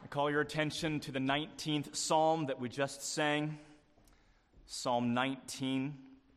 Call your attention to the 19th Psalm that we just sang, Psalm 19.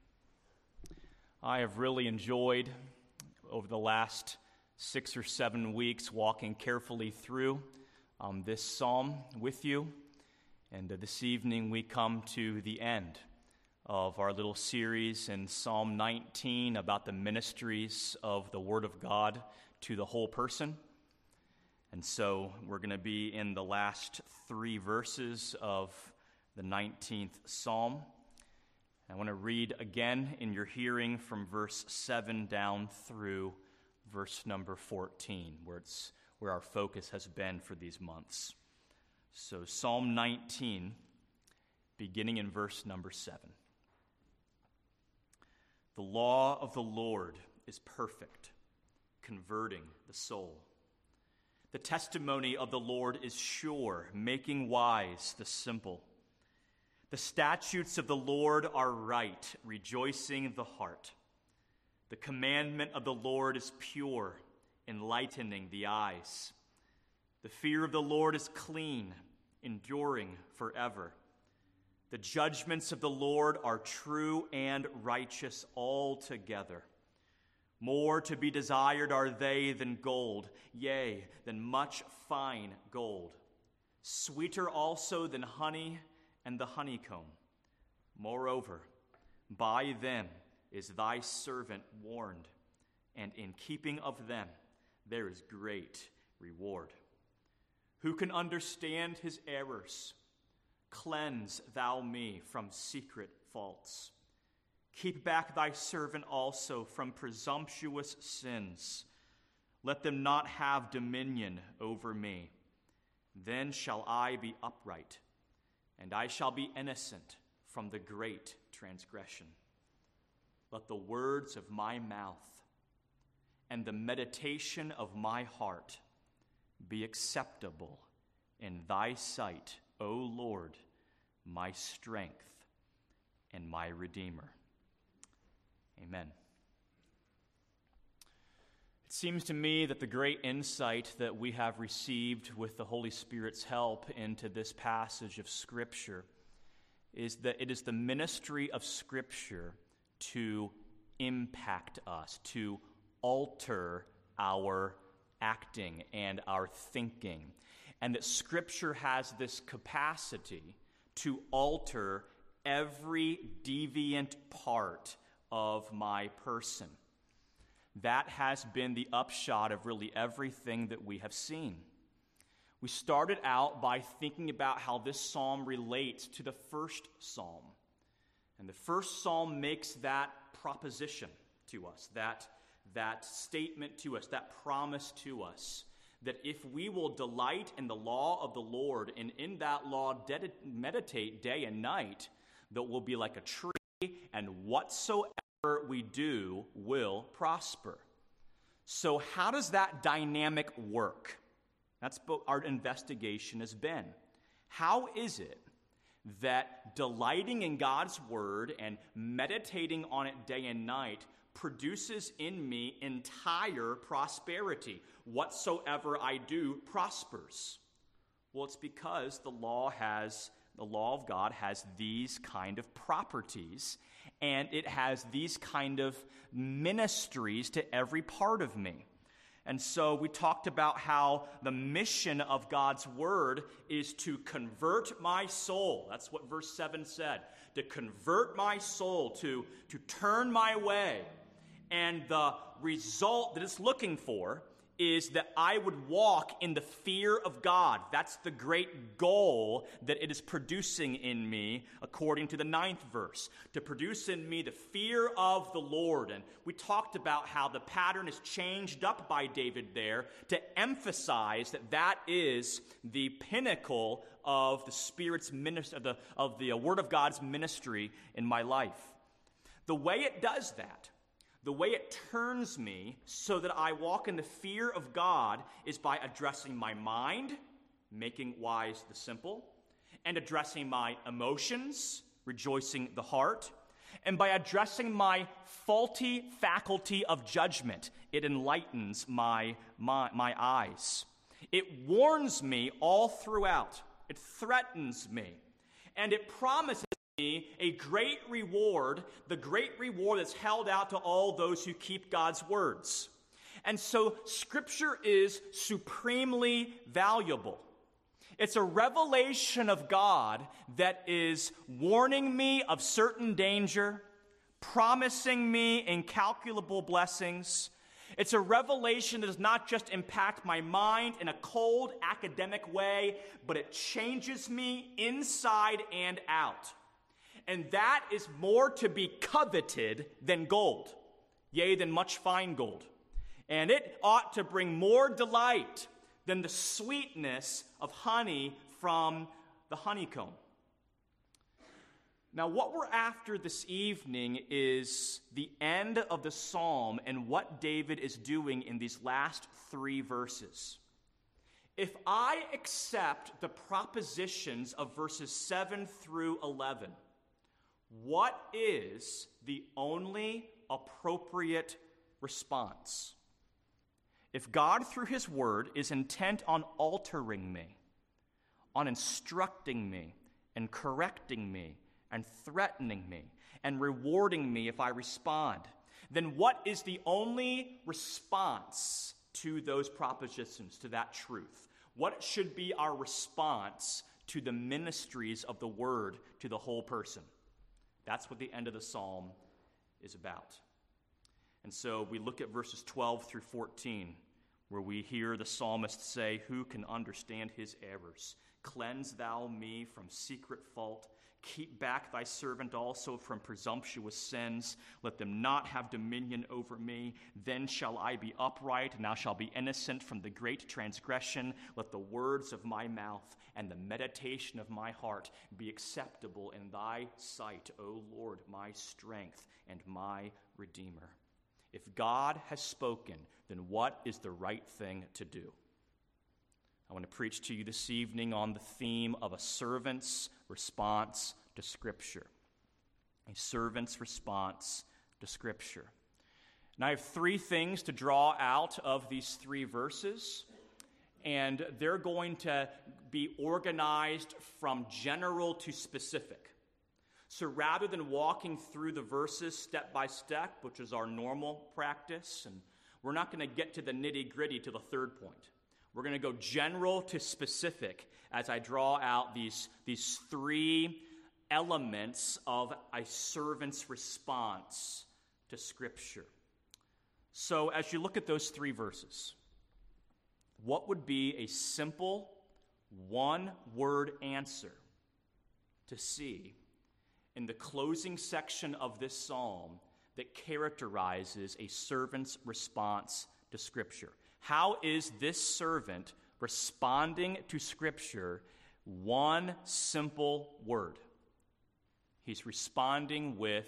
I have really enjoyed, over the last 6 or 7 weeks, walking carefully through this psalm with you. And this evening we come to the end of our little series in Psalm 19 about the ministries of the Word of God to the whole person. And so we're going to be in the last 3 verses of the 19th Psalm. I want to read again in your hearing from verse 7 down through verse number 14, where our focus has been for these months. So Psalm 19, beginning in verse number 7. The law of the Lord is perfect, converting the soul. The testimony of the Lord is sure, making wise the simple. The statutes of the Lord are right, rejoicing the heart. The commandment of the Lord is pure, enlightening the eyes. The fear of the Lord is clean, enduring forever. The judgments of the Lord are true and righteous altogether. More to be desired are they than gold, yea, than much fine gold. Sweeter also than honey and the honeycomb. Moreover, by them is thy servant warned, and in keeping of them there is great reward. Who can understand his errors? Cleanse thou me from secret faults. Keep back thy servant also from presumptuous sins. Let them not have dominion over me. Then shall I be upright, and I shall be innocent from the great transgression. Let the words of my mouth and the meditation of my heart be acceptable in thy sight, O Lord, my strength and my Redeemer. Amen. It seems to me that the great insight that we have received with the Holy Spirit's help into this passage of Scripture is that it is the ministry of Scripture to impact us, to alter our acting and our thinking, and that Scripture has this capacity to alter every deviant part of my person. That has been the upshot of really everything that we have seen. We started out by thinking about how this psalm relates to the first psalm. And the first psalm makes that proposition to us, that statement to us, that promise to us, that if we will delight in the law of the Lord and in that law meditate day and night, that we'll be like a tree, and whatsoever we do will prosper. So how does that dynamic work? That's what our investigation has been. How is it that delighting in God's word and meditating on it day and night produces in me entire prosperity? Whatsoever I do prospers. Well, it's because the law of God has these kind of properties, and it has these kind of ministries to every part of me. And so we talked about how the mission of God's word is to convert my soul. That's what verse 7 said. To convert my soul, to turn my way. And the result that it's looking for is that I would walk in the fear of God. That's the great goal that it is producing in me, according to the 9th verse. To produce in me the fear of the Lord. And we talked about how the pattern is changed up by David there to emphasize that is the pinnacle of the Spirit's ministry, of the Word of God's ministry in my life. The way it does that, the way it turns me so that I walk in the fear of God, is by addressing my mind, making wise the simple, and addressing my emotions, rejoicing the heart, and by addressing my faulty faculty of judgment, it enlightens my eyes. It warns me all throughout. It threatens me. And it promises me a great reward, the great reward that's held out to all those who keep God's words. And so Scripture is supremely valuable. It's a revelation of God that is warning me of certain danger, promising me incalculable blessings. It's a revelation that does not just impact my mind in a cold academic way, but it changes me inside and out. And that is more to be coveted than gold, yea, than much fine gold. And it ought to bring more delight than the sweetness of honey from the honeycomb. Now, what we're after this evening is the end of the psalm and what David is doing in these last 3 verses. If I accept the propositions of verses 7 through 11, what is the only appropriate response? If God, through his word, is intent on altering me, on instructing me and correcting me and threatening me and rewarding me if I respond, then what is the only response to those propositions, to that truth? What should be our response to the ministries of the word to the whole person? That's what the end of the psalm is about. And so we look at verses 12 through 14, where we hear the psalmist say, "Who can understand his errors? Cleanse thou me from secret fault. Keep back thy servant also from presumptuous sins. Let them not have dominion over me. Then shall I be upright, and I shall be innocent from the great transgression. Let the words of my mouth and the meditation of my heart be acceptable in thy sight, O Lord, my strength and my Redeemer." If God has spoken, then what is the right thing to do? I want to preach to you this evening on the theme of a servant's response to Scripture. A servant's response to Scripture. And I have 3 things to draw out of these 3 verses, and they're going to be organized from general to specific. So rather than walking through the verses step by step, which is our normal practice, and we're not going to get to the nitty-gritty to the 3rd point. We're going to go general to specific as I draw out these 3 elements of a servant's response to Scripture. So as you look at those 3 verses, what would be a simple, one-word answer to see in the closing section of this psalm that characterizes a servant's response to Scripture? How is this servant responding to Scripture? One simple word. He's responding with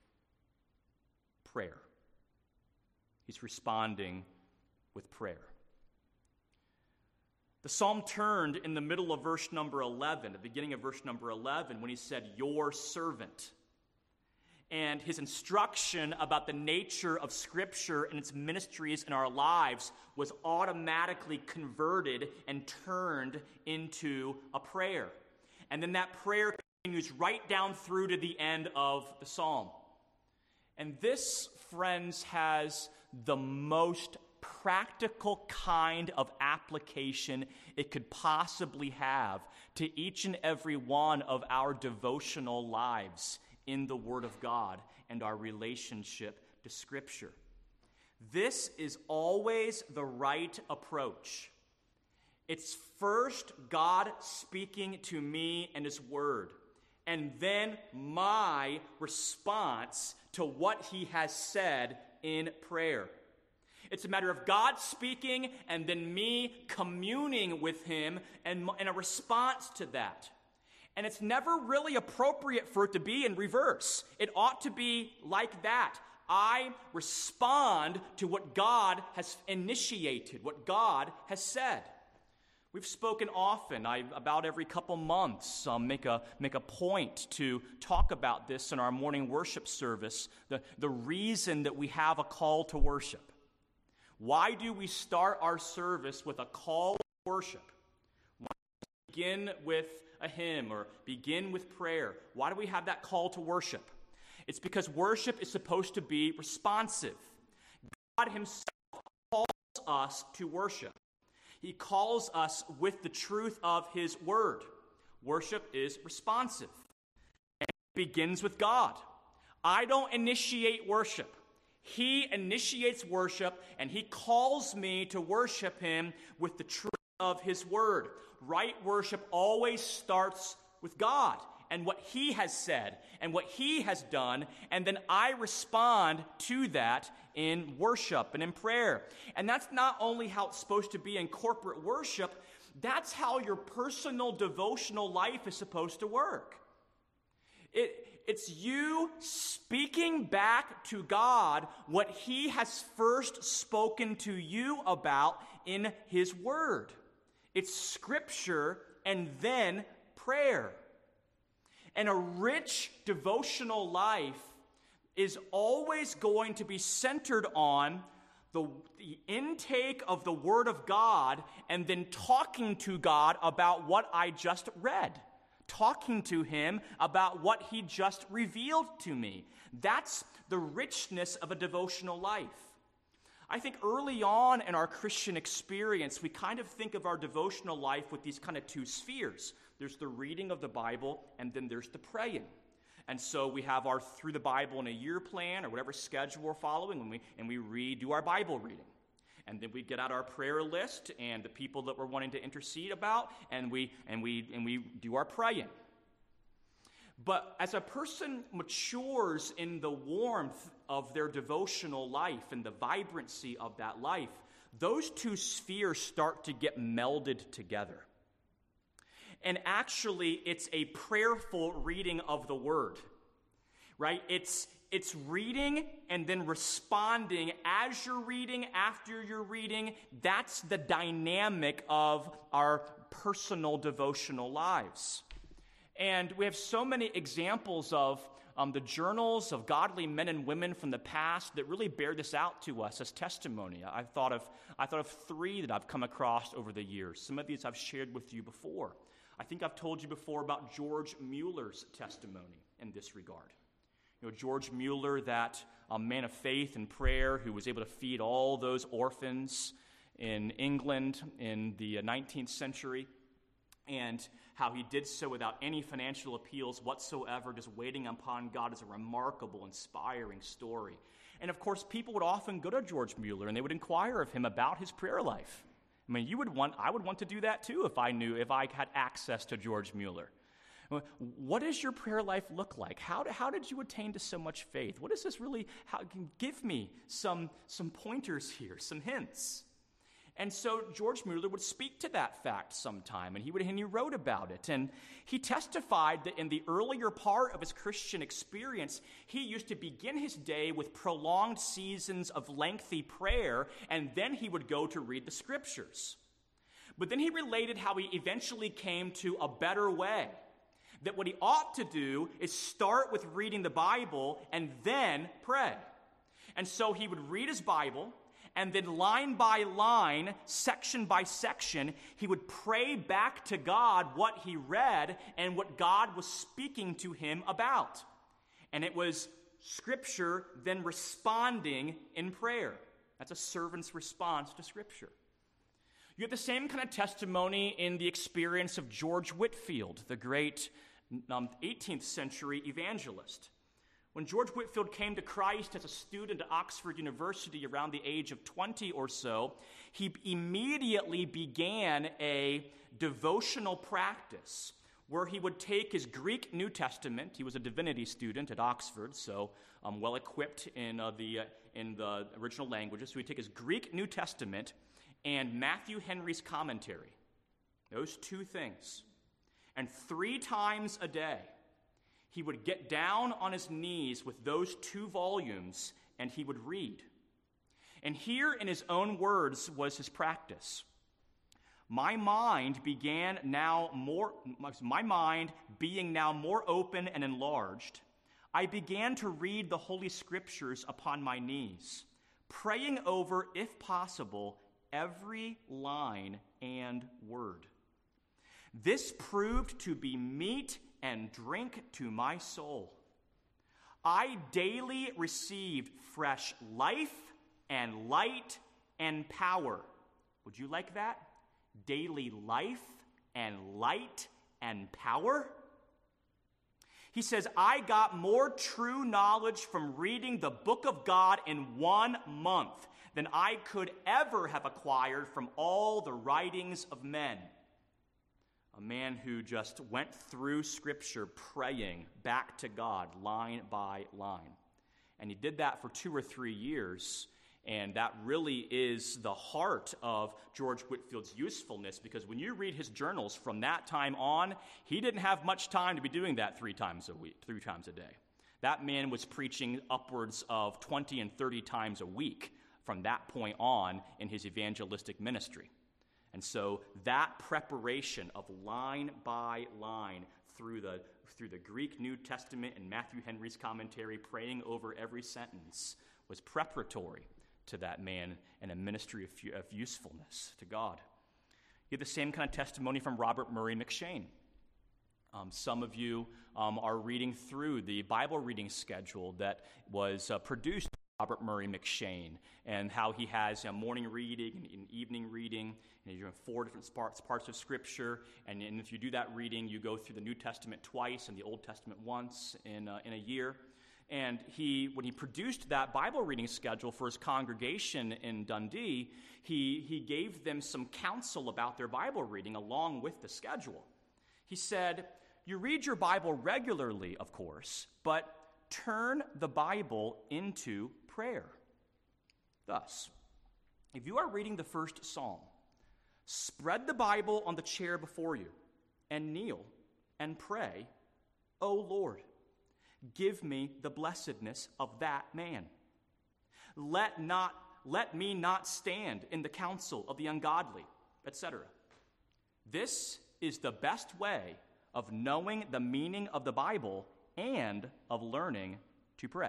prayer. He's responding with prayer. The psalm turned in the middle of verse number 11, the beginning of verse number 11, when he said, "Your servant." And his instruction about the nature of Scripture and its ministries in our lives was automatically converted and turned into a prayer. And then that prayer continues right down through to the end of the psalm. And this, friends, has the most practical kind of application it could possibly have to each and every one of our devotional lives in the Word of God and our relationship to Scripture. This is always the right approach. It's first God speaking to me and His Word, and then my response to what He has said in prayer. It's a matter of God speaking and then me communing with Him and a response to that. And it's never really appropriate for it to be in reverse. It ought to be like that. I respond to what God has initiated, what God has said. We've spoken often, about every couple months, make a point to talk about this in our morning worship service, the reason that we have a call to worship. Why do we start our service with a call to worship? Why do we begin with a hymn or begin with prayer? Why do we have that call to worship? It's because worship is supposed to be responsive. God himself calls us to worship. He calls us with the truth of his word. Worship is responsive. And it begins with God. I don't initiate worship. He initiates worship, and he calls me to worship him with the truth of his word. Right worship always starts with God and what he has said and what he has done, and then I respond to that in worship and in prayer. And that's not only how it's supposed to be in corporate worship, that's how your personal devotional life is supposed to work. It's you speaking back to God what he has first spoken to you about in his word. It's scripture and then prayer. And a rich devotional life is always going to be centered on the intake of the Word of God and then talking to God about what I just read. Talking to him about what he just revealed to me. That's the richness of a devotional life. I think early on in our Christian experience, we kind of think of our devotional life with these kind of two spheres. There's the reading of the Bible, and then there's the praying. And so we have our Through the Bible in a Year plan, or whatever schedule we're following, and we do our Bible reading. And then we get out our prayer list and the people that we're wanting to intercede about, and we do our praying. But as a person matures in the warmth of their devotional life and the vibrancy of that life, those two spheres start to get melded together. And actually, it's a prayerful reading of the Word, right? It's reading and then responding as you're reading, after you're reading. That's the dynamic of our personal devotional lives. And we have so many examples of the journals of godly men and women from the past that really bear this out to us as testimony. I thought of three that I've come across over the years. Some of these I've shared with you before. I think I've told you before about George Mueller's testimony in this regard. You know, George Mueller, that man of faith and prayer who was able to feed all those orphans in England in the 19th century, and how he did so without any financial appeals whatsoever, just waiting upon God, is a remarkable, inspiring story. And of course, people would often go to George Mueller and they would inquire of him about his prayer life. I mean, I would want to do that too if I had access to George Mueller. What does your prayer life look like? How did you attain to so much faith? What is this really? Give me some pointers here, some hints. And so George Mueller would speak to that fact sometime, and he wrote about it. And he testified that in the earlier part of his Christian experience, he used to begin his day with prolonged seasons of lengthy prayer, and then he would go to read the scriptures. But then he related how he eventually came to a better way, that what he ought to do is start with reading the Bible and then pray. And so he would read his Bible, and then line by line, section by section, he would pray back to God what he read and what God was speaking to him about. And it was Scripture then responding in prayer. That's a servant's response to Scripture. You have the same kind of testimony in the experience of George Whitefield, the great 18th century evangelist. When George Whitefield came to Christ as a student at Oxford University around the age of 20 or so, he immediately began a devotional practice where he would take his Greek New Testament. He was a divinity student at Oxford, so well equipped in the original languages. So he'd take his Greek New Testament and Matthew Henry's commentary, those two things, and 3 times a day, he would get down on his knees with those 2 volumes and he would read. And here in his own words was his practice. My mind being now more open and enlarged, I began to read the Holy Scriptures upon my knees, praying over, if possible, every line and word. This proved to be meat and drink to my soul. I daily received fresh life and light and power. Would you like that? Daily life and light and power? He says, I got more true knowledge from reading the book of God in 1 month than I could ever have acquired from all the writings of men. A man who just went through Scripture praying back to God line by line. And he did that for 2 or 3 years. And that really is the heart of George Whitefield's usefulness, because when you read his journals from that time on, he didn't have much time to be doing that 3 times a day. That man was preaching upwards of 20 and 30 times a week from that point on in his evangelistic ministry. And so that preparation of line by line through the Greek New Testament and Matthew Henry's commentary, praying over every sentence, was preparatory to that man and a ministry of usefulness to God. You have the same kind of testimony from Robert Murray M'Cheyne. Some of you are reading through the Bible reading schedule that was produced by Robert Murray M'Cheyne, and how he has morning reading and evening reading, and you're in 4 different parts of Scripture, and if you do that reading, you go through the New Testament twice and the Old Testament once in a year. And when he produced that Bible reading schedule for his congregation in Dundee, he gave them some counsel about their Bible reading along with the schedule. He said, you read your Bible regularly, of course, but turn the Bible into prayer. Thus, if you are reading the first Psalm, spread the Bible on the chair before you and kneel and pray, O Lord, give me the blessedness of that man. Let me not stand in the counsel of the ungodly, etc. This is the best way of knowing the meaning of the Bible and of learning to pray.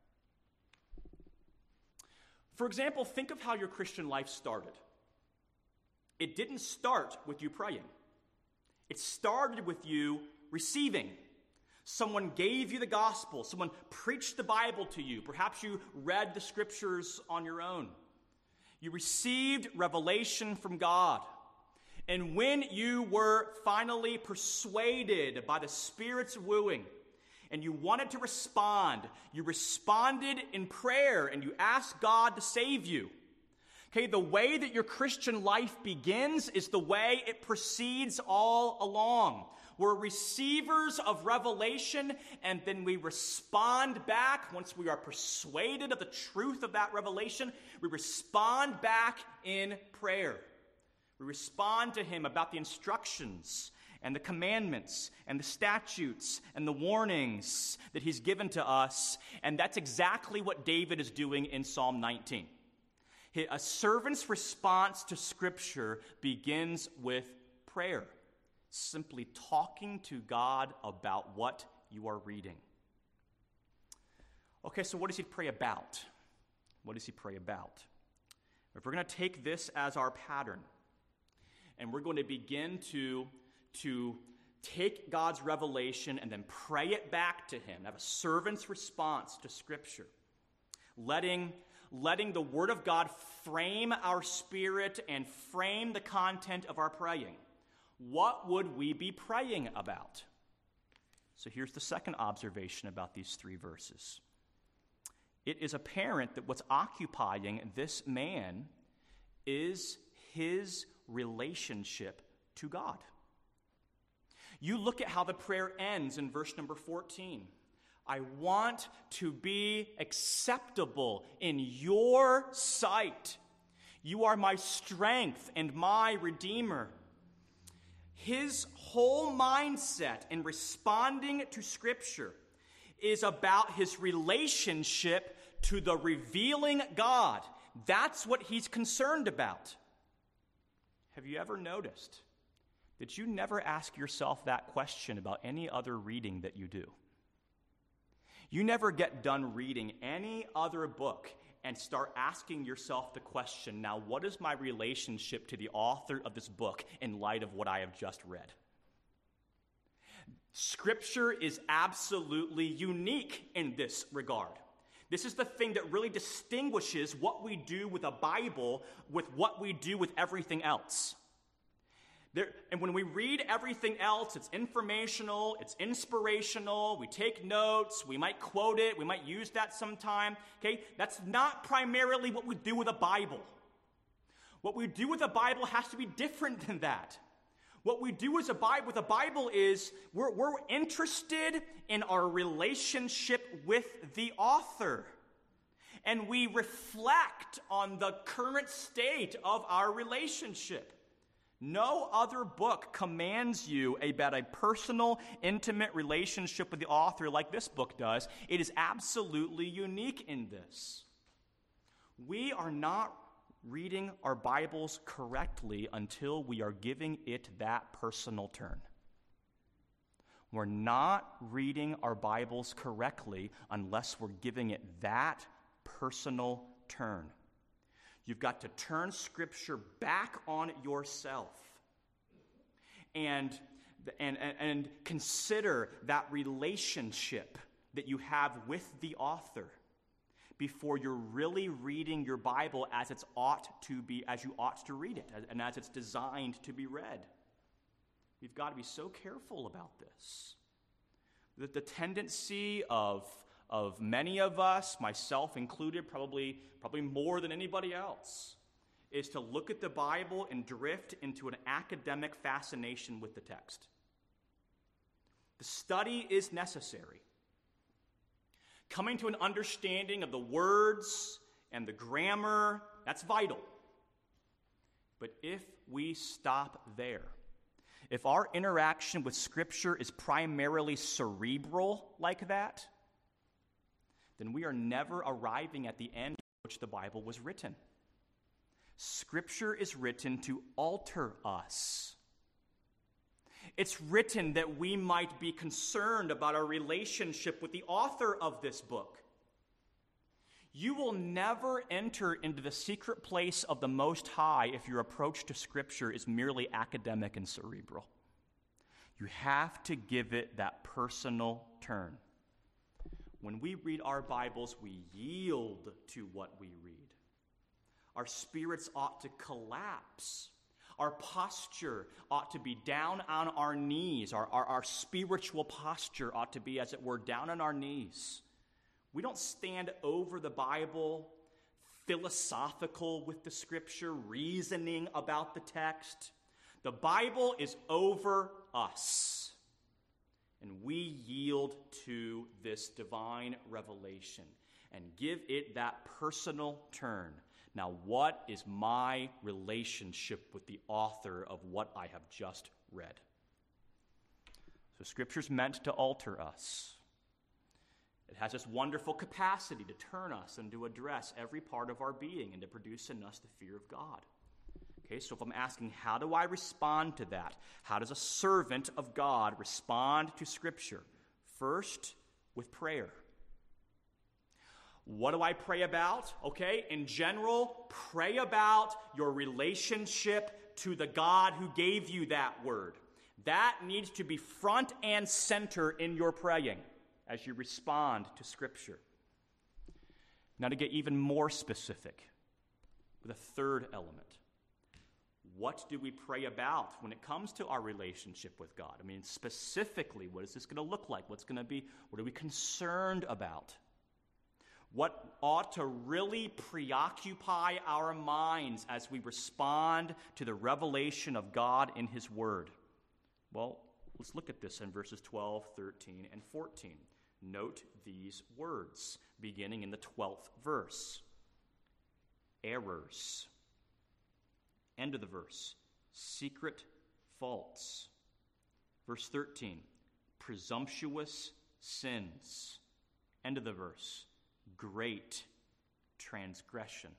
For example, think of how your Christian life started. It didn't start with you praying. It started with you receiving. Someone gave you the gospel. Someone preached the Bible to you. Perhaps you read the Scriptures on your own. You received revelation from God. And when you were finally persuaded by the Spirit's wooing, and you wanted to respond, you responded in prayer, and you asked God to save you. Okay, the way that your Christian life begins is the way it proceeds all along. We're receivers of revelation, and then we respond back. Once we are persuaded of the truth of that revelation, we respond back in prayer. We respond to Him about the instructions and the commandments and the statutes and the warnings that He's given to us. And that's exactly what David is doing in Psalm 19. A servant's response to Scripture begins with prayer. Simply talking to God about what you are reading. Okay, so what does he pray about? What does he pray about? If we're going to take this as our pattern, and we're going to begin to take God's revelation and then pray it back to Him, have a servant's response to Scripture, letting the Word of God frame our spirit and frame the content of our praying. What would we be praying about? So here's the second observation about these 3 verses. It is apparent that what's occupying this man is his relationship to God. You look at how the prayer ends in verse number 14. I want to be acceptable in your sight. You are my strength and my Redeemer. His whole mindset in responding to Scripture is about his relationship to the revealing God. That's what he's concerned about. Have you ever noticed that you never ask yourself that question about any other reading that you do? You never get done reading any other book, and start asking yourself the question, now, what is my relationship to the author of this book in light of what I have just read? Scripture is absolutely unique in this regard. This is the thing that really distinguishes what we do with a Bible with what we do with everything else. And when we read everything else, it's informational, it's inspirational, we take notes, we might quote it, we might use that sometime. Okay, that's not primarily what we do with a Bible. What we do with a Bible has to be different than that. What we do with a Bible is we're interested in our relationship with the author. And we reflect on the current state of our relationship. No other book commands you about a personal, intimate relationship with the author like this book does. It is absolutely unique in this. We are not reading our Bibles correctly until we are giving it that personal turn. We're not reading our Bibles correctly unless we're giving it that personal turn. You've got to turn Scripture back on yourself and consider that relationship that you have with the author before you're really reading your Bible as you ought to read it, and as it's designed to be read. We've got to be so careful about this. That the tendency of many of us, myself included, probably more than anybody else, is to look at the Bible and drift into an academic fascination with the text. The study is necessary. Coming to an understanding of the words and the grammar, that's vital. But if we stop there, if our interaction with Scripture is primarily cerebral like that, then we are never arriving at the end in which the Bible was written. Scripture is written to alter us. It's written that we might be concerned about our relationship with the author of this book. You will never enter into the secret place of the Most High if your approach to Scripture is merely academic and cerebral. You have to give it that personal turn. When we read our Bibles, we yield to what we read. Our spirits ought to collapse. Our posture ought to be down on our knees. Our spiritual posture ought to be, as it were, down on our knees. We don't stand over the Bible, philosophical with the Scripture, reasoning about the text. The Bible is over us. And we yield to this divine revelation and give it that personal turn. Now, what is my relationship with the author of what I have just read? So Scripture's meant to alter us. It has this wonderful capacity to turn us and to address every part of our being and to produce in us the fear of God. Okay, so if I'm asking, how do I respond to that? How does a servant of God respond to Scripture? First, with prayer. What do I pray about? Okay, in general, pray about your relationship to the God who gave you that word. That needs to be front and center in your praying as you respond to Scripture. Now, to get even more specific, with a third element. What do we pray about when it comes to our relationship with God? I mean, specifically, what is this going to look like? What are we concerned about? What ought to really preoccupy our minds as we respond to the revelation of God in His Word? Well, let's look at this in verses 12, 13, and 14. Note these words, beginning in the 12th verse. Errors. End of the verse. Secret faults. Verse 13. Presumptuous sins. End of the verse. Great transgression.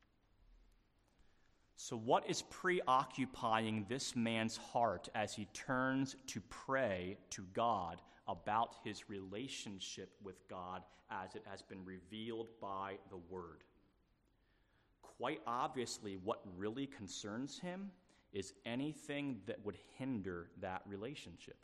So what is preoccupying this man's heart as he turns to pray to God about his relationship with God as it has been revealed by the Word? quite obviously what really concerns him is anything that would hinder that relationship.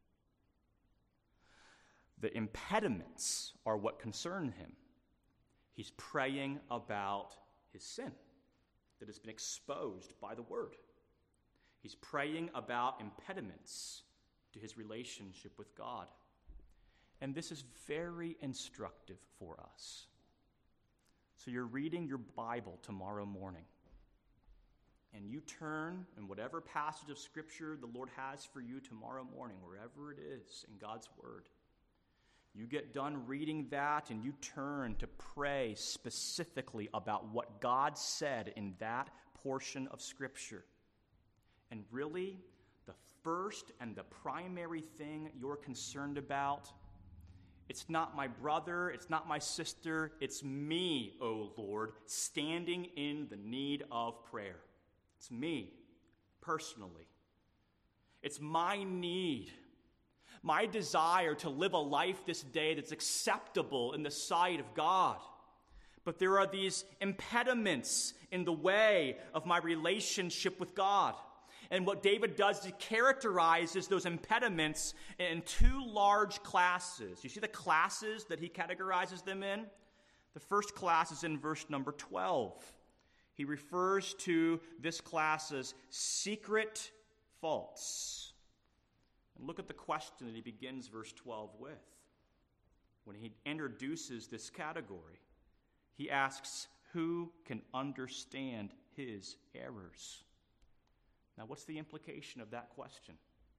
The impediments are what concern him. He's praying about his sin that has been exposed by the word. He's praying about impediments to his relationship with God. And this is very instructive for us. So you're reading your Bible tomorrow morning, and you turn in whatever passage of Scripture the Lord has for you tomorrow morning, wherever it is in God's Word. You get done reading that, and you turn to pray specifically about what God said in that portion of Scripture. And really, the first and the primary thing you're concerned about, it's not my brother, it's not my sister, it's me, O Lord, standing in the need of prayer. It's me, personally. It's my need, my desire to live a life this day that's acceptable in the sight of God. But there are these impediments in the way of my relationship with God. And what David does is he characterizes those impediments in two large classes. You see the classes that he categorizes them in? The first class is in verse number 12. He refers to this class as secret faults. And look at the question that he begins verse 12 with. When he introduces this category, he asks, who can understand his errors? Now, what's the implication of that question?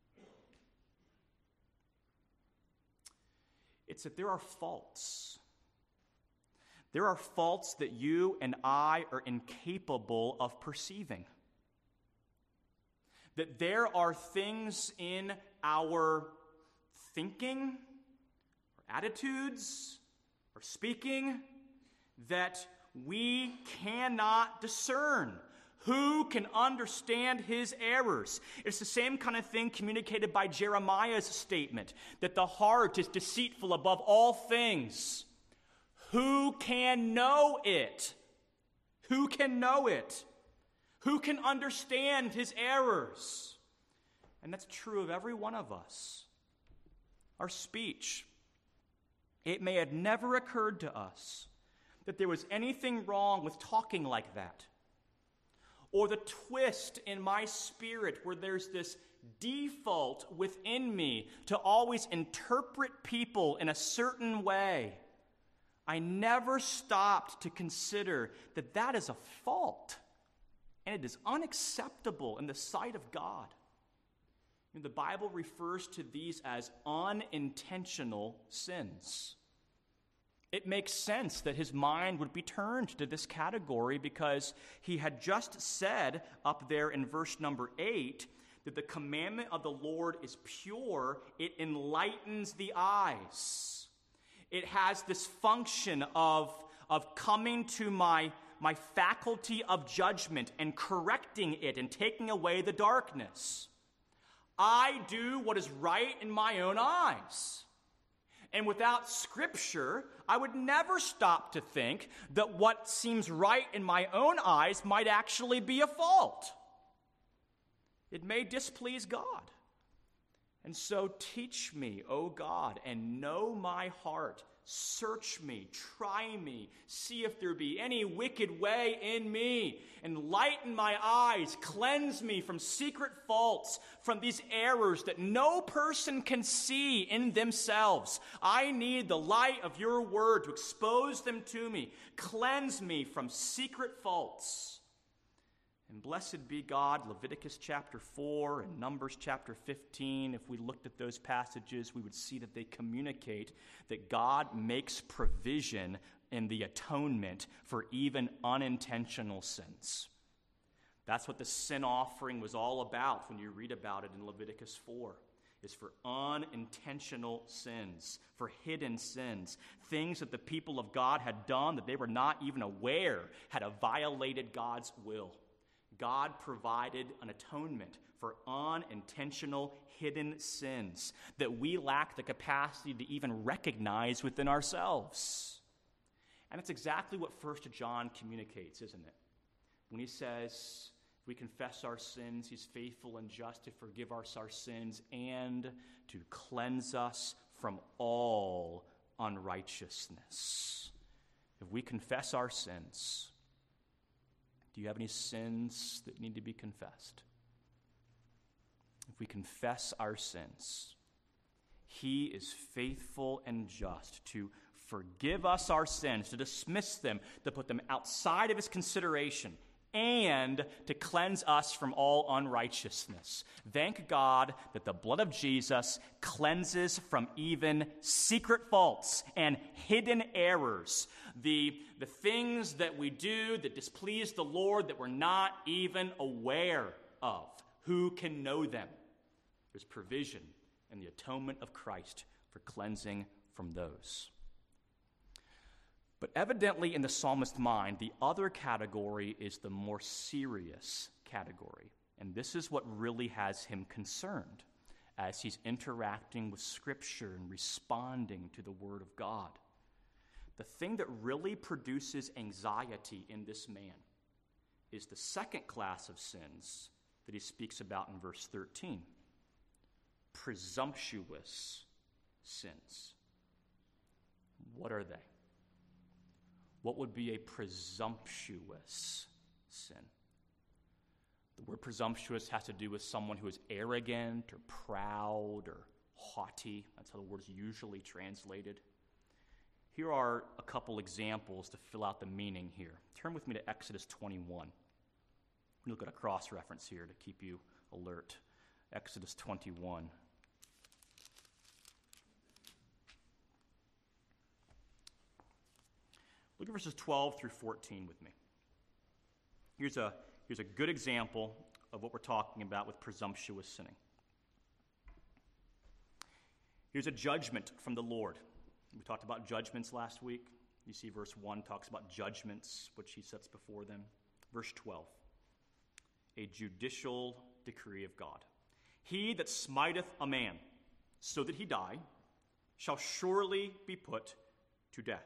It's that there are faults. There are faults that you and I are incapable of perceiving. That there are things in our thinking, or attitudes, or speaking that we cannot discern. Who can understand his errors? It's the same kind of thing communicated by Jeremiah's statement, that the heart is deceitful above all things. Who can know it? Who can know it? Who can understand his errors? And that's true of every one of us. Our speech, it may have never occurred to us that there was anything wrong with talking like that. Or the twist in my spirit where there's this default within me to always interpret people in a certain way. I never stopped to consider that that is a fault, and it is unacceptable in the sight of God. The Bible refers to these as unintentional sins. It makes sense that his mind would be turned to this category because he had just said up there in verse number 8 that the commandment of the Lord is pure. It enlightens the eyes. It has this function of coming to my faculty of judgment and correcting it and taking away the darkness. I do what is right in my own eyes. And without Scripture, I would never stop to think that what seems right in my own eyes might actually be a fault. It may displease God. And so teach me, O God, and know my heart. Search me, try me, see if there be any wicked way in me. Enlighten my eyes, cleanse me from secret faults, from these errors that no person can see in themselves. I need the light of your word to expose them to me. Cleanse me from secret faults. And blessed be God, Leviticus chapter 4 and Numbers chapter 15. If we looked at those passages, we would see that they communicate that God makes provision in the atonement for even unintentional sins. That's what the sin offering was all about when you read about it in Leviticus 4. Is for unintentional sins, for hidden sins, things that the people of God had done that they were not even aware had violated God's will. God provided an atonement for unintentional, hidden sins that we lack the capacity to even recognize within ourselves. And that's exactly what 1 John communicates, isn't it? when he says, if we confess our sins, he's faithful and just to forgive us our sins and to cleanse us from all unrighteousness. If we confess our sins, do you have any sins that need to be confessed? If we confess our sins, he is faithful and just to forgive us our sins, to dismiss them, to put them outside of his consideration, and to cleanse us from all unrighteousness. Thank God that the blood of Jesus cleanses from even secret faults and hidden errors. The things that we do that displease the Lord that we're not even aware of. Who can know them? There's provision in the atonement of Christ for cleansing from those. But evidently in the psalmist's mind, the other category is the more serious category. And this is what really has him concerned as he's interacting with Scripture and responding to the Word of God. The thing that really produces anxiety in this man is the second class of sins that he speaks about in verse 13. Presumptuous sins. What are they? What would be a presumptuous sin? The word presumptuous has to do with someone who is arrogant or proud or haughty. That's how the word is usually translated. Here are a couple examples to fill out the meaning here. Turn with me to Exodus 21. We'll look at a cross-reference here to keep you alert. Exodus 21. Look at verses 12 through 14 with me. Here's a good example of what we're talking about with presumptuous sinning. Here's a judgment from the Lord. We talked about judgments last week. You see verse 1 talks about judgments, which he sets before them. Verse 12, a judicial decree of God. He that smiteth a man so that he die shall surely be put to death.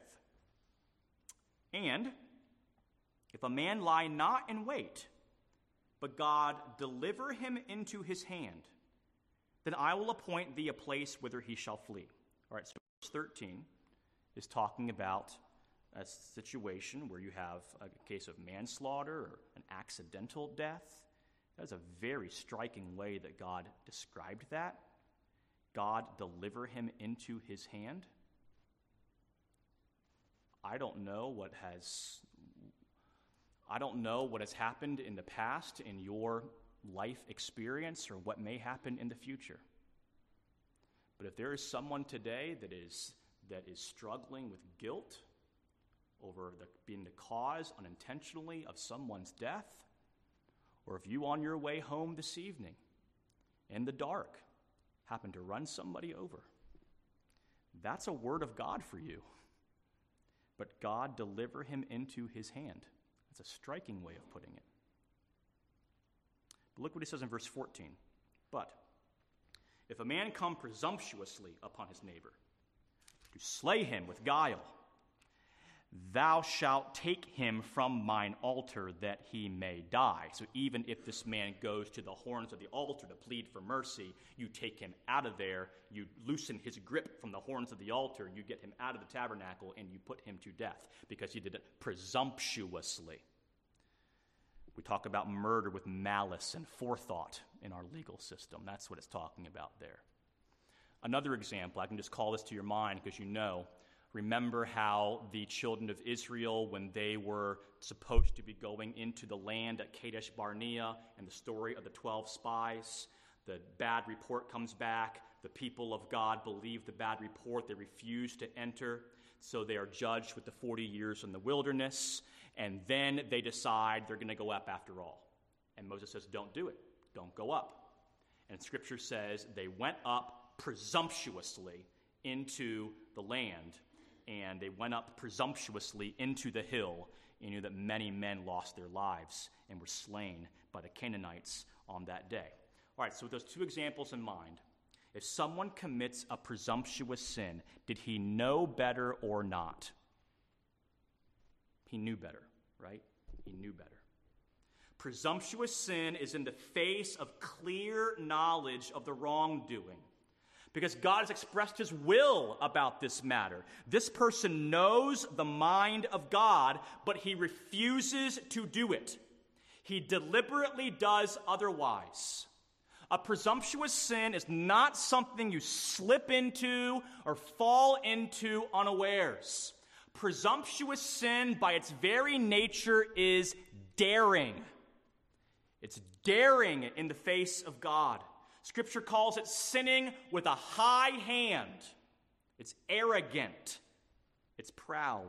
And if a man lie not in wait, but God deliver him into his hand, then I will appoint thee a place whither he shall flee. All right, so verse 13 is talking about a situation where you have a case of manslaughter or an accidental death. That's a very striking way that God described that. God deliver him into his hand. I don't know what has happened in the past in your life experience or what may happen in the future. But if there is someone today that is struggling with guilt over being the cause unintentionally of someone's death, or if you on your way home this evening in the dark happen to run somebody over, that's a word of God for you. But God deliver him into his hand. That's a striking way of putting it. But look what he says in verse 14. But if a man come presumptuously upon his neighbor to slay him with guile, thou shalt take him from mine altar that he may die. So even if this man goes to the horns of the altar to plead for mercy, you take him out of there, you loosen his grip from the horns of the altar, you get him out of the tabernacle, and you put him to death because he did it presumptuously. We talk about murder with malice and forethought in our legal system. That's what it's talking about there. Another example, I can just call this to your mind because you know. Remember how the children of Israel, when they were supposed to be going into the land at Kadesh Barnea, and the story of the 12 spies, the bad report comes back. The people of God believe the bad report. They refuse to enter. So they are judged with the 40 years in the wilderness. And then they decide they're going to go up after all. And Moses says, don't do it. Don't go up. And Scripture says they went up presumptuously into the land. And they went up presumptuously into the hill, and you knew that many men lost their lives and were slain by the Canaanites on that day. All right, so with those two examples in mind, if someone commits a presumptuous sin, did he know better or not? He knew better, right? He knew better. Presumptuous sin is in the face of clear knowledge of the wrongdoing, because God has expressed his will about this matter. This person knows the mind of God, but he refuses to do it. He deliberately does otherwise. A presumptuous sin is not something you slip into or fall into unawares. Presumptuous sin, by its very nature, is daring. It's daring in the face of God. Scripture calls it sinning with a high hand. It's arrogant. It's proud.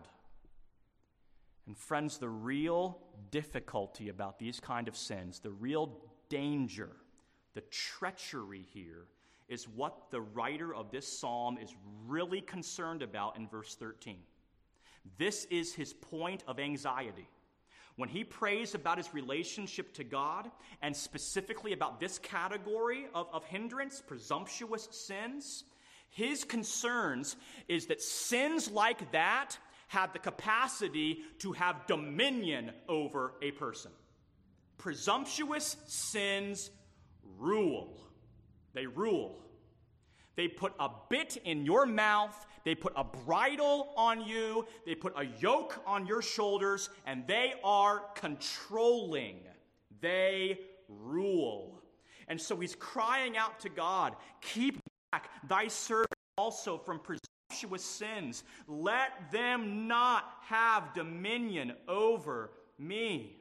And friends, the real difficulty about these kind of sins, the real danger, the treachery here, is what the writer of this psalm is really concerned about in verse 13. This is his point of anxiety. When he prays about his relationship to God, and specifically about this category of hindrance, presumptuous sins, his concerns is that sins like that have the capacity to have dominion over a person. Presumptuous sins rule. They rule. They put a bit in your mouth, they put a bridle on you, they put a yoke on your shoulders, and they are controlling. They rule. And so he's crying out to God, keep back thy servant also from presumptuous sins. Let them not have dominion over me.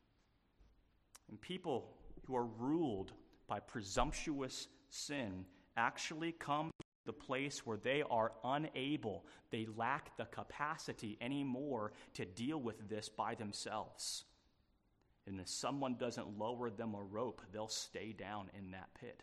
And people who are ruled by presumptuous sin actually come to the place where they are unable, they lack the capacity anymore to deal with this by themselves. And if someone doesn't lower them a rope, they'll stay down in that pit.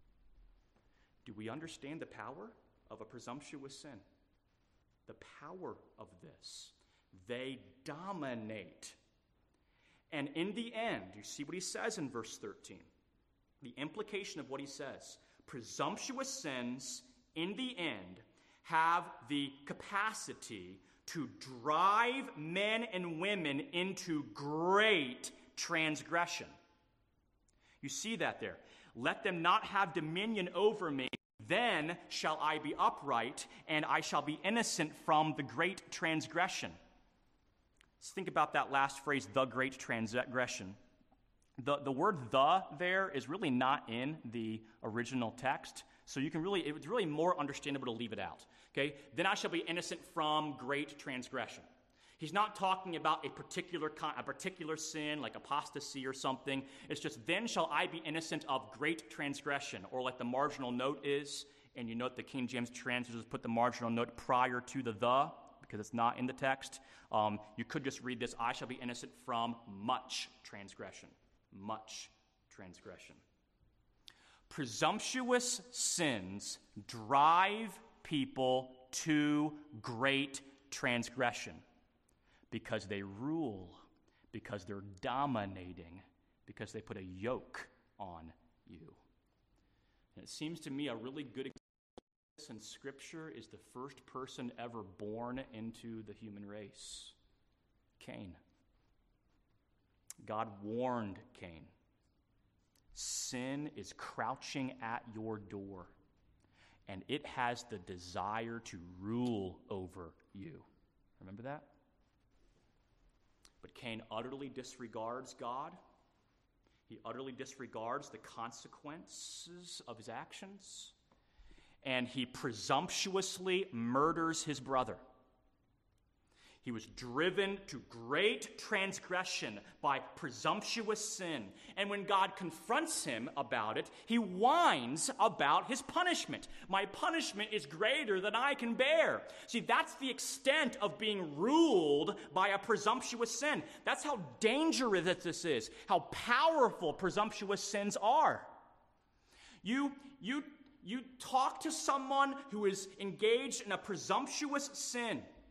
Do we understand the power of a presumptuous sin? The power of this. They dominate. And in the end, you see what he says in verse 13. The implication of what he says. Presumptuous sins, in the end, have the capacity to drive men and women into great transgression. You see that there. Let them not have dominion over me, then shall I be upright, and I shall be innocent from the great transgression. Let's think about that last phrase, the great transgression. The word "the" there is really not in the original text, so it's really more understandable to leave it out. Okay? Then I shall be innocent from great transgression. He's not talking about a particular sin like apostasy or something. It's just, then shall I be innocent of great transgression, or like the marginal note is, and you note the King James translators put the marginal note prior to the, because it's not in the text. You could just read this, I shall be innocent from much transgression. Much transgression. Presumptuous sins drive people to great transgression because they rule, because they're dominating, because they put a yoke on you. And it seems to me a really good example in Scripture is the first person ever born into the human race, Cain. God warned Cain, sin is crouching at your door, and it has the desire to rule over you. Remember that? But Cain utterly disregards God. He utterly disregards the consequences of his actions, and he presumptuously murders his brother. He was driven to great transgression by presumptuous sin. And when God confronts him about it, he whines about his punishment. My punishment is greater than I can bear. See, that's the extent of being ruled by a presumptuous sin. That's how dangerous this is, how powerful presumptuous sins are. You talk to someone who is engaged in a presumptuous sin,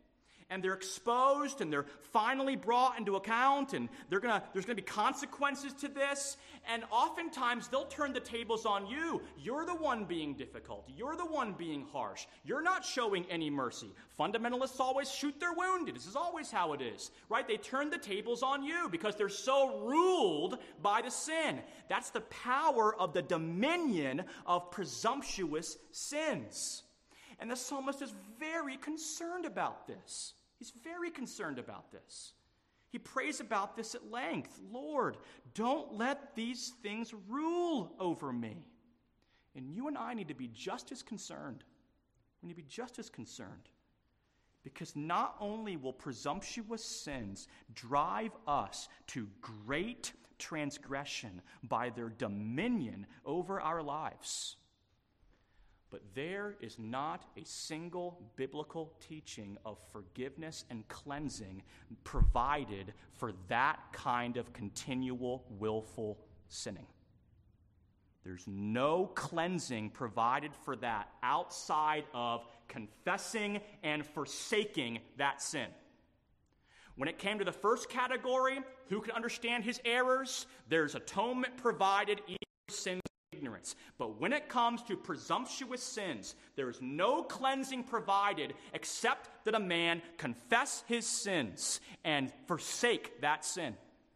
and they're exposed, and they're finally brought into account, and there's going to be consequences to this, and oftentimes they'll turn the tables on you. You're the one being difficult. You're the one being harsh. You're not showing any mercy. Fundamentalists always shoot their wounded. This is always how it is, right? They turn the tables on you because they're so ruled by the sin. That's the power of the dominion of presumptuous sins. And the psalmist is very concerned about this. He's very concerned about this. He prays about this at length. Lord, don't let these things rule over me. And you and I need to be just as concerned. We need to be just as concerned. Because not only will presumptuous sins drive us to great transgression by their dominion over our lives, but there is not a single biblical teaching of forgiveness and cleansing provided for that kind of continual willful sinning. There's no cleansing provided for that outside of confessing and forsaking that sin. When it came to the first category, who can understand his errors? There's atonement provided, even for sins of ignorance. But when it comes to presumptuous sins, there is no cleansing provided except that a man confess his sins and forsake that sin.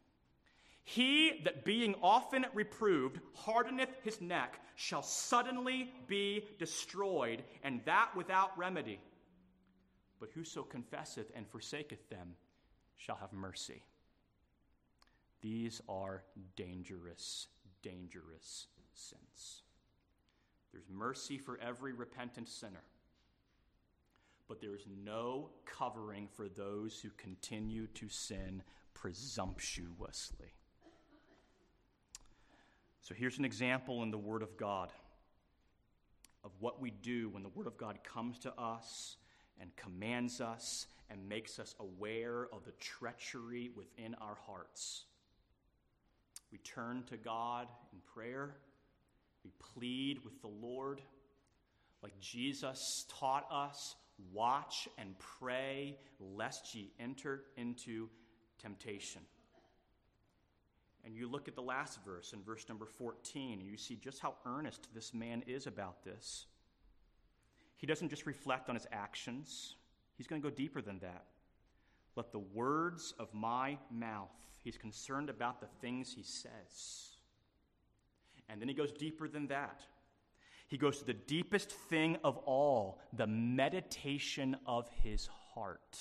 He that being often reproved hardeneth his neck shall suddenly be destroyed, and that without remedy. But whoso confesseth and forsaketh them shall have mercy. These are dangerous, dangerous sins. There's mercy for every repentant sinner, but there is no covering for those who continue to sin presumptuously. So here's an example in the Word of God of what we do when the Word of God comes to us and commands us and makes us aware of the treachery within our hearts. We turn to God in prayer. We plead with the Lord. Like Jesus taught us, watch and pray lest ye enter into temptation. And you look at the last verse, in verse number 14, and you see just how earnest this man is about this. He doesn't just reflect on his actions. He's going to go deeper than that. Let the words of my mouth, he's concerned about the things he says. And then he goes deeper than that. He goes to the deepest thing of all, the meditation of his heart.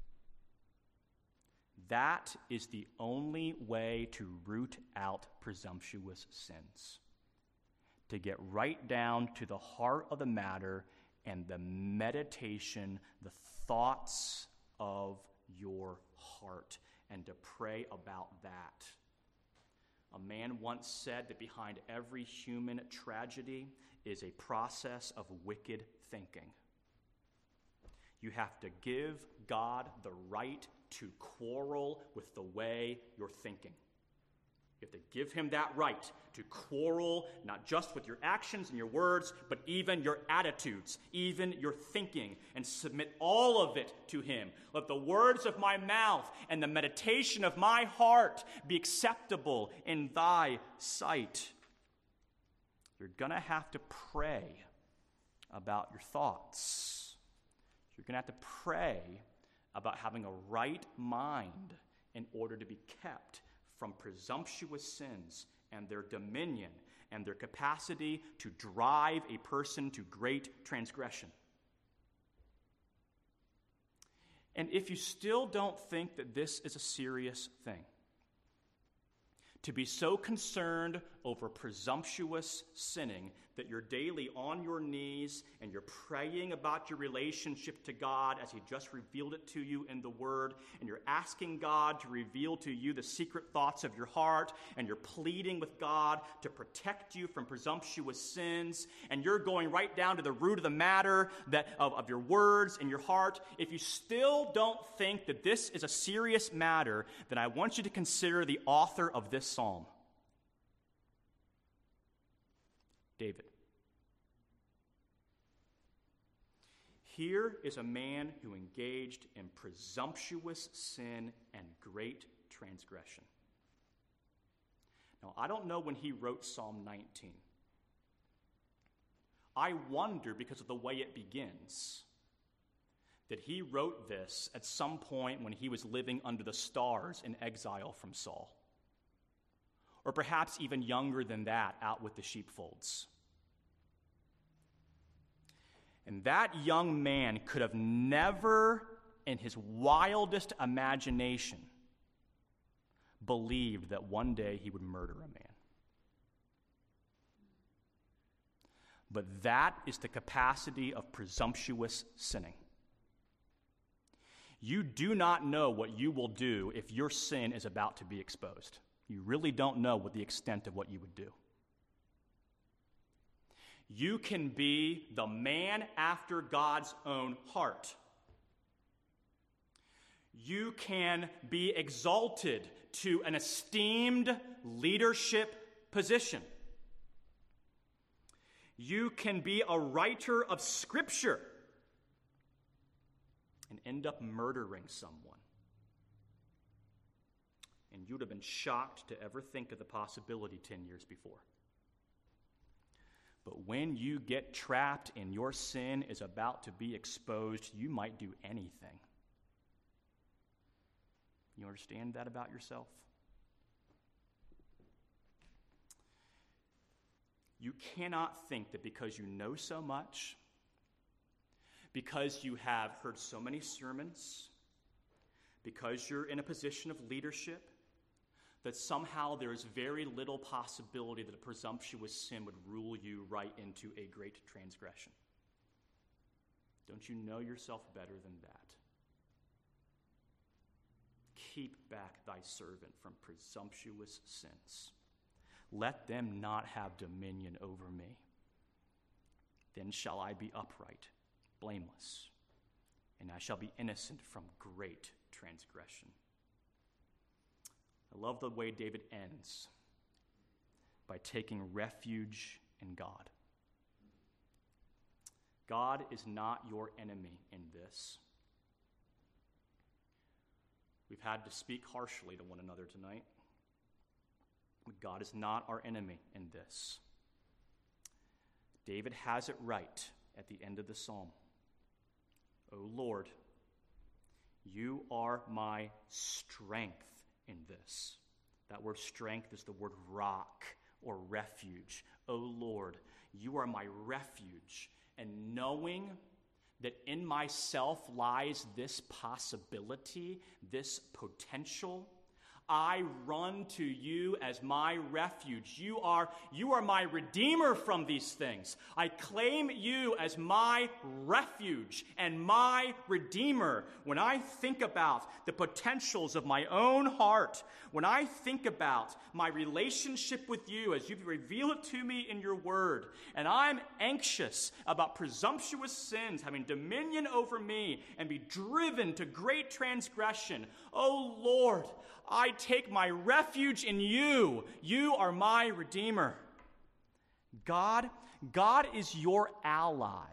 That is the only way to root out presumptuous sins. To get right down to the heart of the matter and the meditation, the thoughts of your heart, and to pray about that. A man once said that behind every human tragedy is a process of wicked thinking. You have to give God the right to quarrel with the way you're thinking. You have to give him that right to quarrel, not just with your actions and your words, but even your attitudes, even your thinking, and submit all of it to him. Let the words of my mouth and the meditation of my heart be acceptable in thy sight. You're going to have to pray about your thoughts. You're going to have to pray about having a right mind in order to be kept from presumptuous sins and their dominion and their capacity to drive a person to great transgression. And if you still don't think that this is a serious thing, to be so concerned over presumptuous sinning that you're daily on your knees and you're praying about your relationship to God as he just revealed it to you in the Word, and you're asking God to reveal to you the secret thoughts of your heart, and you're pleading with God to protect you from presumptuous sins, and you're going right down to the root of the matter of your words and your heart. If you still don't think that this is a serious matter, then I want you to consider the author of this psalm. David. Here is a man who engaged in presumptuous sin and great transgression. Now, I don't know when he wrote Psalm 19. I wonder, because of the way it begins, that he wrote this at some point when he was living under the stars in exile from Saul. Or perhaps even younger than that, out with the sheepfolds. And that young man could have never, in his wildest imagination, believed that one day he would murder a man. But that is the capacity of presumptuous sinning. You do not know what you will do if your sin is about to be exposed. You really don't know what the extent of what you would do. You can be the man after God's own heart. You can be exalted to an esteemed leadership position. You can be a writer of Scripture and end up murdering someone. And you'd have been shocked to ever think of the possibility 10 years before. But when you get trapped and your sin is about to be exposed, you might do anything. You understand that about yourself? You cannot think that because you know so much, because you have heard so many sermons, because you're in a position of leadership, that somehow there is very little possibility that a presumptuous sin would rule you right into a great transgression. Don't you know yourself better than that? Keep back thy servant from presumptuous sins. Let them not have dominion over me. Then shall I be upright, blameless, and I shall be innocent from great transgression. I love the way David ends by taking refuge in God. God is not your enemy in this. We've had to speak harshly to one another tonight. But God is not our enemy in this. David has it right at the end of the psalm. O Lord, you are my strength in this. That word strength is the word rock or refuge. O Lord, you are my refuge. And knowing that in myself lies this possibility, this potential, I run to you as my refuge. You are my redeemer from these things. I claim you as my refuge and my redeemer. When I think about the potentials of my own heart, when I think about my relationship with you as you reveal it to me in your word, and I'm anxious about presumptuous sins having dominion over me and be driven to great transgression, oh Lord, I take my refuge in you. You are my Redeemer. God is your ally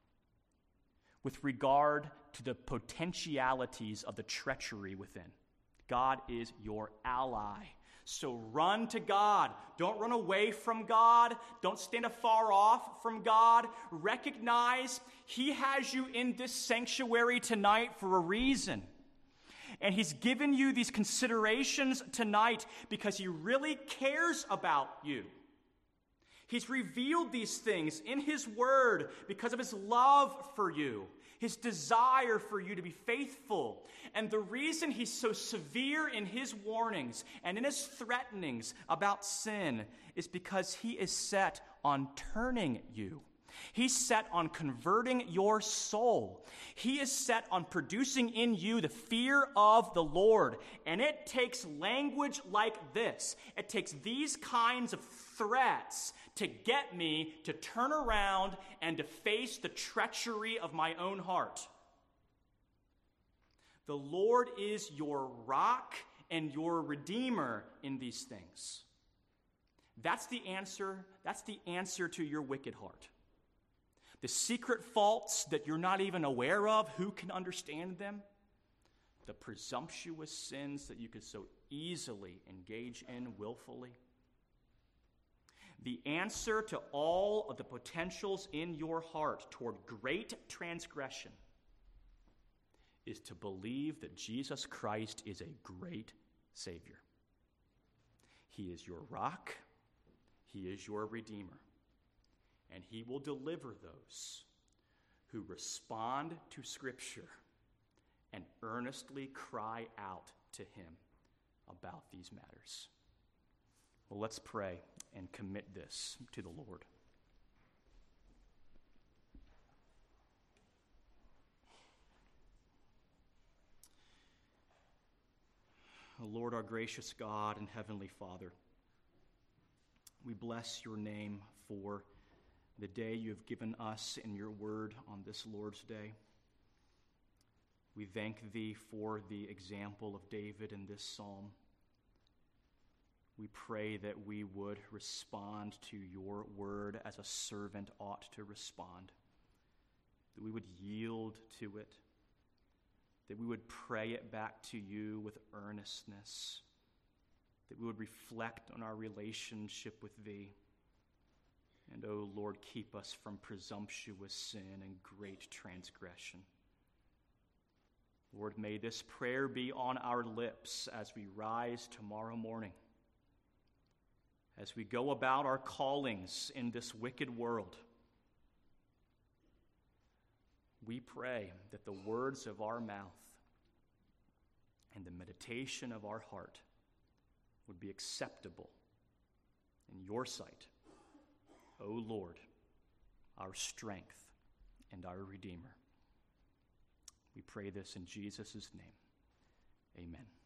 with regard to the potentialities of the treachery within. God is your ally. So run to God. Don't run away from God. Don't stand afar off from God. Recognize He has you in this sanctuary tonight for a reason. And He's given you these considerations tonight because He really cares about you. He's revealed these things in His Word because of His love for you, His desire for you to be faithful. And the reason He's so severe in His warnings and in His threatenings about sin is because He is set on turning you. He's set on converting your soul. He is set on producing in you the fear of the Lord. And it takes language like this. It takes these kinds of threats to get me to turn around and to face the treachery of my own heart. The Lord is your rock and your redeemer in these things. That's the answer to your wicked heart. the secret faults that you're not even aware of, who can understand them? The presumptuous sins that you could so easily engage in willfully. The answer to all of the potentials in your heart toward great transgression is to believe that Jesus Christ is a great Savior. He is your rock. He is your Redeemer. And he will deliver those who respond to Scripture and earnestly cry out to him about these matters. Well, let's pray and commit this to the Lord. Lord, our gracious God and Heavenly Father, we bless your name for the day you have given us in your word on this Lord's Day. We thank thee for the example of David in this psalm. We pray that we would respond to your word as a servant ought to respond, that we would yield to it, that we would pray it back to you with earnestness, that we would reflect on our relationship with thee. And, O Lord, keep us from presumptuous sin and great transgression. Lord, may this prayer be on our lips as we rise tomorrow morning, as we go about our callings in this wicked world. We pray that the words of our mouth and the meditation of our heart would be acceptable in your sight, O Lord, our strength and our Redeemer. We pray this in Jesus' name. Amen.